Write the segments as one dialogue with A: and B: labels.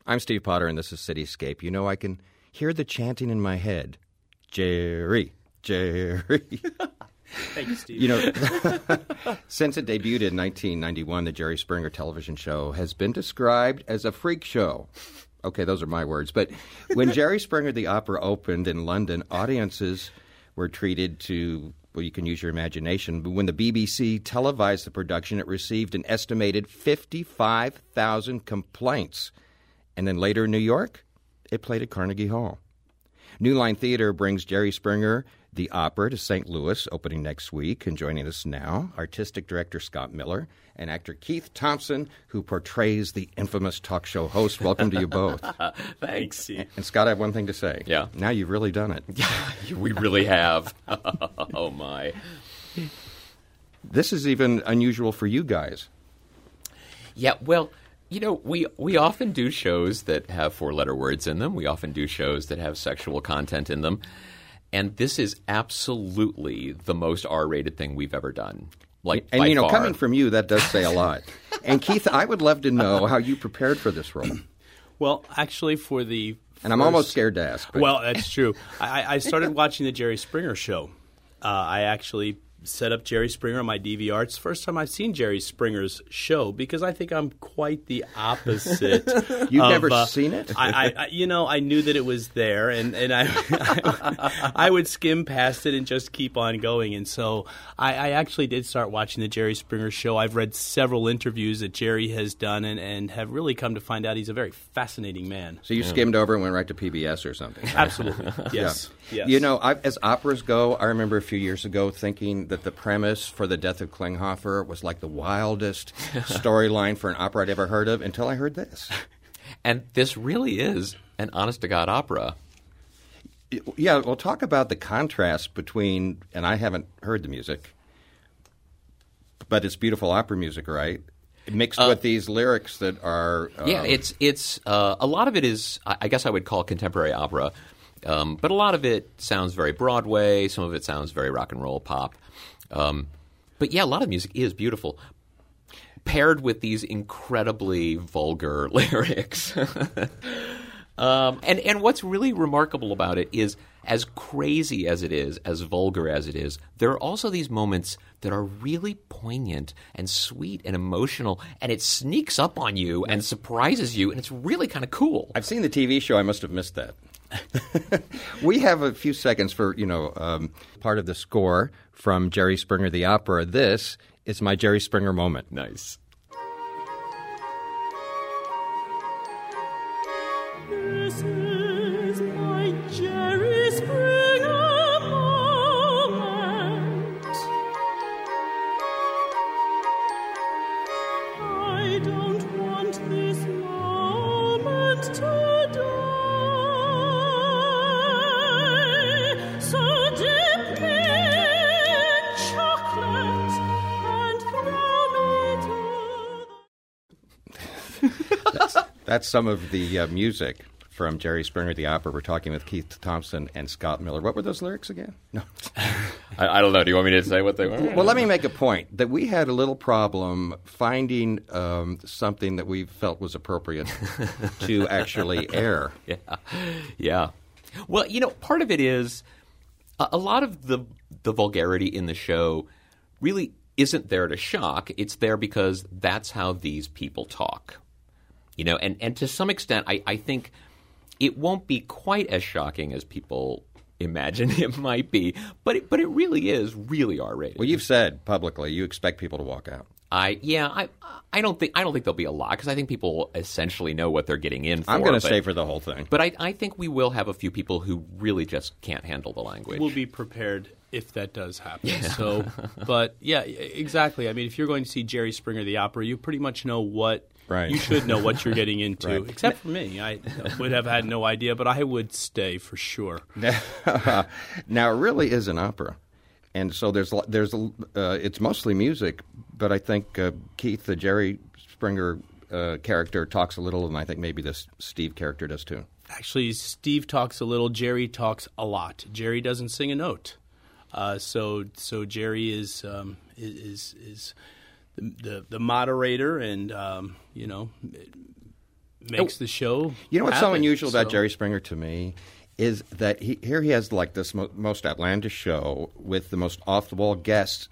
A: I'm Steve Potter, and this is Cityscape. You know, I can hear the chanting in my head. Jerry, Jerry.
B: Thank you, Steve.
A: You know, since it debuted in 1991, the Jerry Springer television show has been described as a freak show. Okay, those are my words. But when Jerry Springer the Opera opened in London, audiences were treated to, well, you can use your imagination. But when the BBC televised the production, it received an estimated 55,000 complaints. And then later in New York, it played at Carnegie Hall. New Line Theater brings Jerry Springer the Opera to St. Louis, opening next week. And joining us now, artistic director Scott Miller and actor Keith Thompson, who portrays the infamous talk show host. Welcome to you both.
C: Thanks, Steve.
A: And Scott, I have one thing to say.
C: Yeah.
A: Now you've really done it.
C: We really have. Oh, my.
A: This is even unusual for you guys.
C: Yeah, well, you know, we often do shows that have four-letter words in them. We often do shows that have sexual content in them. And this is absolutely the most R-rated thing we've ever done. Like,
A: and, you know,
C: far.
A: coming from you, that does say a lot. And, Keith, I would love to know how you prepared for this role.
B: Well, actually, for the
A: And I'm almost scared to ask. But.
B: Well, that's true. I started watching the Jerry Springer show. I actually set up Jerry Springer on my DVR. It's the first time I've seen Jerry Springer's show because I think I'm quite the opposite.
A: You've never seen it?
B: I knew that it was there, and I would skim past it and just keep on going. And so I actually did start watching the Jerry Springer show. I've read several interviews that Jerry has done and have really come to find out he's a very fascinating man.
A: So you skimmed over and went right to PBS or something?
B: Absolutely. Yes.
A: Yeah.
B: Yes.
A: You know, as operas go, I remember a few years ago thinking that the premise for The Death of Klinghoffer was like the wildest storyline for an opera I'd ever heard of until I heard this.
C: And this really is an honest-to-God opera.
A: Yeah, well, talk about the contrast between, and I haven't heard the music, but it's beautiful opera music, right? Mixed with these lyrics that are...
C: Yeah, it's a lot of it is, I guess I would call contemporary opera. But a lot of it sounds very Broadway. Some of it sounds very rock and roll pop. But yeah, a lot of music is beautiful, paired with these incredibly vulgar lyrics. And what's really remarkable about it is, as crazy as it is, as vulgar as it is, there are also these moments that are really poignant and sweet and emotional, and it sneaks up on you and surprises you, and it's really kind of cool.
A: I've seen the TV show. I must have missed that. We have a few seconds for, part of the score from Jerry Springer the Opera. This is my Jerry Springer moment.
C: Nice.
D: This is my Jerry Springer moment. I don't want this moment to die. So dip me in chocolate and throw me to
A: That's some of the music from Jerry Springer the Opera. We're talking with Keith Thompson and Scott Miller. What were those lyrics again? No.
C: I don't know. Do you want me to say what they were?
A: Well, let me make a point that we had a little problem finding something that we felt was appropriate to actually air.
C: Yeah. Well, part of it is a lot of the vulgarity in the show really isn't there to shock. It's there because that's how these people talk. And to some extent, I think it won't be quite as shocking as people imagine it might be, but it really is really R-rated.
A: Well, you've said publicly you expect people to walk out.
C: I don't think there'll be a lot because I think people essentially know what they're getting in for.
A: I'm going to stay for the whole thing.
C: But I think we will have a few people who really just can't handle the language.
B: We'll be prepared if that does happen. Yeah. So, but yeah, exactly. I mean, if you're going to see Jerry Springer the Opera, you pretty much know what
A: right.
B: you should know what you're getting into.
A: Right.
B: Except for me, I would have had no idea, but I would stay for sure.
A: Now, it really is an opera. And so there's it's mostly music, but I think Keith, the Jerry Springer character, talks a little, and I think maybe this Steve character does too.
B: Actually, Steve talks a little. Jerry talks a lot. Jerry doesn't sing a note. So Jerry is the moderator, and makes the show.
A: You know what's so
B: happen.
A: unusual about
B: So-
A: Jerry Springer to me is that here he has like this most outlandish show with the most off-the-wall guests.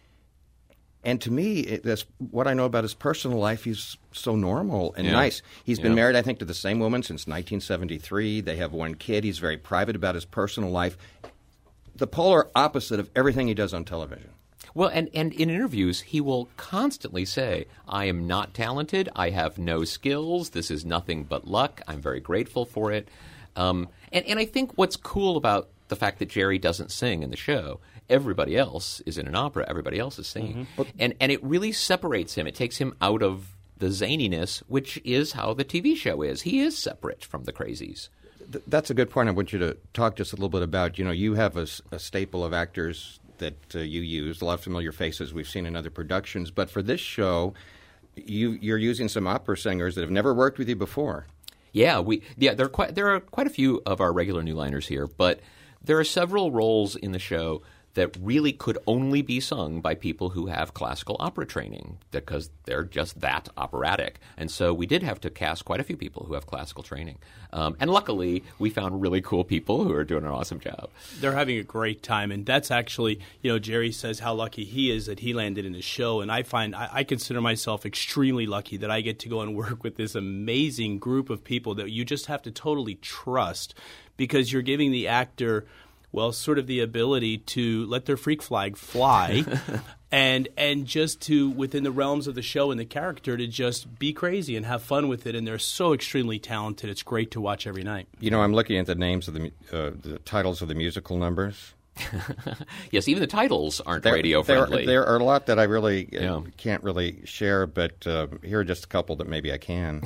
A: And to me, that's what I know about his personal life. He's so normal and nice. He's been married, I think, to the same woman since 1973. They have one kid. He's very private about his personal life. The polar opposite of everything he does on television.
C: Well, and in interviews, he will constantly say, I am not talented. I have no skills. This is nothing but luck. I'm very grateful for it. And I think what's cool about the fact that Jerry doesn't sing in the show, everybody else is in an opera. Everybody else is singing. And it really separates him. It takes him out of the zaniness, which is how the TV show is. He is separate from the crazies.
A: That's a good point. I want you to talk just a little bit about, you have a staple of actors that you use, a lot of familiar faces we've seen in other productions. But for this show, you're using some opera singers that have never worked with you before.
C: Yeah, there are quite a few of our regular new liners here, but there are several roles in the show that really could only be sung by people who have classical opera training because they're just that operatic. And so we did have to cast quite a few people who have classical training. And luckily, we found really cool people who are doing an awesome job.
B: They're having a great time, and that's actually, Jerry says how lucky he is that he landed in the show, and I consider myself extremely lucky that I get to go and work with this amazing group of people that you just have to totally trust because you're giving the actor sort of the ability to let their freak flag fly and just to, within the realms of the show and the character, to just be crazy and have fun with it. And they're so extremely talented. It's great to watch every night.
A: I'm looking at the names of the titles of the musical numbers.
C: Yes, even the titles aren't radio-friendly.
A: There are a lot that I really can't really share, but here are just a couple that maybe I can.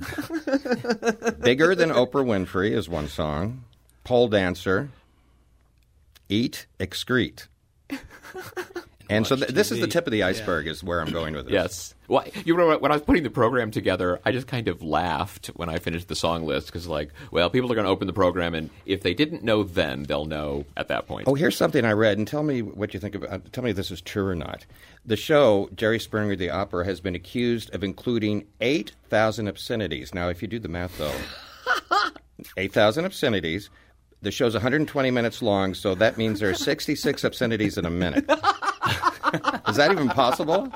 A: Bigger Than Oprah Winfrey is one song. Pole Dancer. Eat, excrete. And so this is the tip of the iceberg is where I'm going with this.
C: Yes. Well, when I was putting the program together, I just kind of laughed when I finished the song list because, people are going to open the program, and if they didn't know then, they'll know at that point.
A: Oh, here's something I read, and tell me what you think about. Tell me if this is true or not. The show, Jerry Springer the Opera, has been accused of including 8,000 obscenities. Now, if you do the math, though, 8,000 obscenities. The show's 120 minutes long, so that means there are 66 obscenities in a minute. Is that even possible?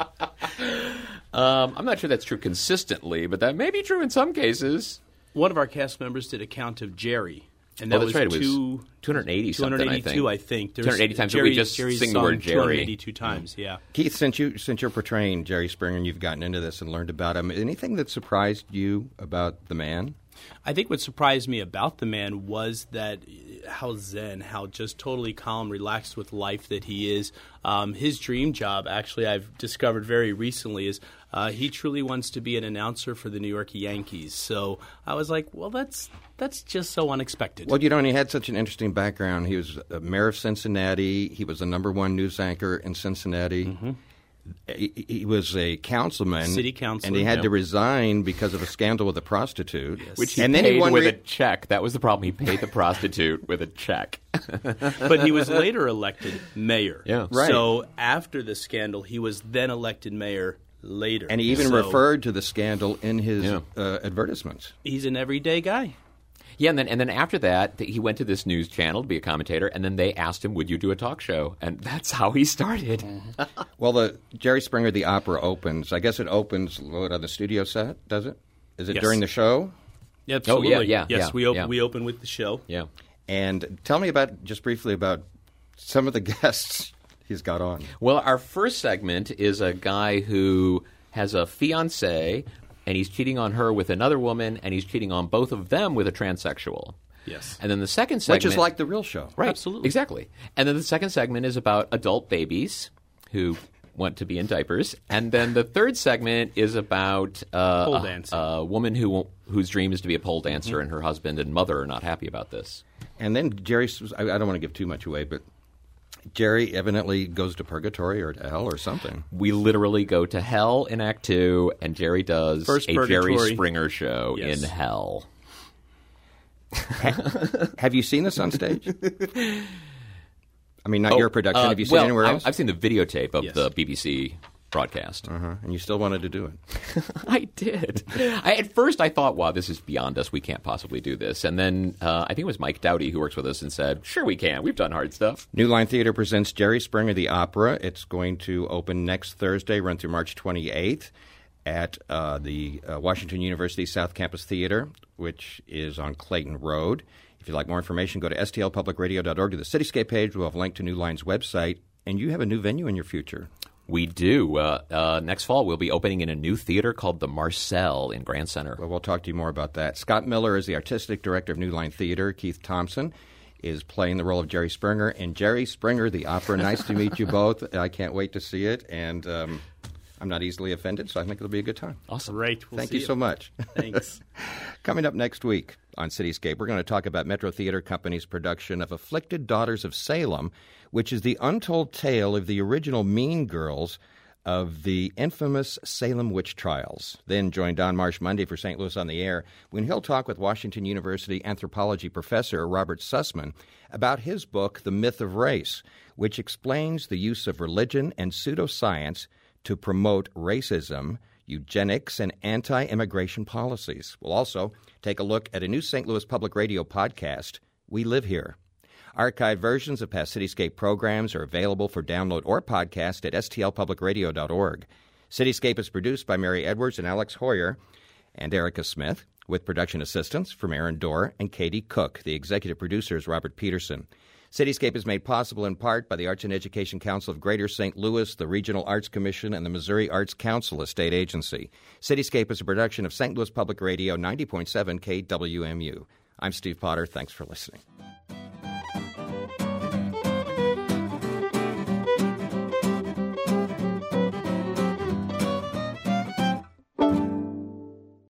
C: I'm not sure that's true consistently, but that may be true in some cases.
B: One of our cast members did a count of Jerry. And that
C: that's right. It was
B: 280
C: something,
B: 282, I think.
C: 280 times. We just
B: Jerry's
C: sing the word Jerry.
B: 282 times, yeah.
A: Keith, since you're portraying Jerry Springer and you've gotten into this and learned about him, anything that surprised you about the man?
B: I think what surprised me about the man was that how zen, how just totally calm, relaxed with life that he is. His dream job, actually, I've discovered very recently, is he truly wants to be an announcer for the New York Yankees. So I was like, well, that's just so unexpected.
A: Well, he had such an interesting background. He was mayor of Cincinnati. He was the #1 news anchor in Cincinnati. Mm-hmm. He was a councilman,
B: city councilor,
A: and he had to resign because of a scandal with a prostitute.
B: Yes.
C: Which he paid with a check. That was the problem. He paid the prostitute with a check.
B: But he was later elected mayor.
C: Yeah,
A: right.
B: So after the scandal, he was then elected mayor later.
A: And he even referred to the scandal in his advertisements.
B: He's an everyday guy.
C: Yeah, and then after that, he went to this news channel to be a commentator, and then they asked him, would you do a talk show? And that's how he started.
A: Well, the Jerry Springer the Opera opens. I guess it opens on the studio set, does it? Is it during the show?
B: Yeah, absolutely.
C: Oh, yeah.
B: Yes, we open with the show.
C: Yeah.
A: And tell me just briefly about some of the guests he's got on.
C: Well, our first segment is a guy who has a fiancée, and he's cheating on her with another woman, and he's cheating on both of them with a transsexual.
B: Yes.
C: And then the second segment...
A: Which is like the real show.
C: Right.
B: Absolutely.
C: Exactly. And then the second segment is about adult babies who want to be in diapers. And then the third segment is about
B: pole dancing.
C: A woman whose dream is to be a pole dancer, and her husband and mother are not happy about this.
A: And then Jerry... I don't want to give too much away, but... Jerry evidently goes to purgatory or to hell or something.
C: We literally go to hell in Act 2, and Jerry does
B: First
C: a
B: purgatory.
C: Jerry Springer show in hell.
A: Have you seen this on stage? I mean, not your production. Have you seen it anywhere else?
C: I've seen the videotape of the BBC broadcast.
A: And you still wanted to do it.
C: I did. At first, I thought, wow, this is beyond us. We can't possibly do this. And then I think it was Mike Dowdy who works with us and said, sure we can. We've done hard stuff.
A: New Line Theater presents Jerry Springer the Opera. It's going to open next Thursday, run through March 28th at the Washington University South Campus Theater, which is on Clayton Road. If you'd like more information, go to stlpublicradio.org to the Cityscape page. We'll have a link to New Line's website. And you have a new venue in your future.
C: We do. Next fall, we'll be opening in a new theater called the Marcel in Grand Center.
A: Well, we'll talk to you more about that. Scott Miller is the artistic director of New Line Theater. Keith Thompson is playing the role of Jerry Springer. And Jerry Springer, the Opera. Nice to meet you both. I can't wait to see it. And I'm not easily offended, so I think it'll be a good time.
C: Awesome.
B: Right.
A: Thank you so much.
B: Thanks.
A: Coming up next week on Cityscape, we're going to talk about Metro Theater Company's production of Afflicted Daughters of Salem, which is the untold tale of the original Mean Girls of the infamous Salem witch trials. Then join Don Marsh Monday for St. Louis on the Air when he'll talk with Washington University anthropology professor Robert Sussman about his book, The Myth of Race, which explains the use of religion and pseudoscience to promote racism, eugenics, and anti-immigration policies. We'll also take a look at a new St. Louis Public Radio podcast, We Live Here. Archived versions of past Cityscape programs are available for download or podcast at stlpublicradio.org. Cityscape is produced by Mary Edwards and Alex Hoyer and Erica Smith, with production assistance from Aaron Dorr and Katie Cook. The executive producer is Robert Peterson. Cityscape is made possible in part by the Arts and Education Council of Greater St. Louis, the Regional Arts Commission, and the Missouri Arts Council, a state agency. Cityscape is a production of St. Louis Public Radio 90.7 KWMU. I'm Steve Potter. Thanks for listening.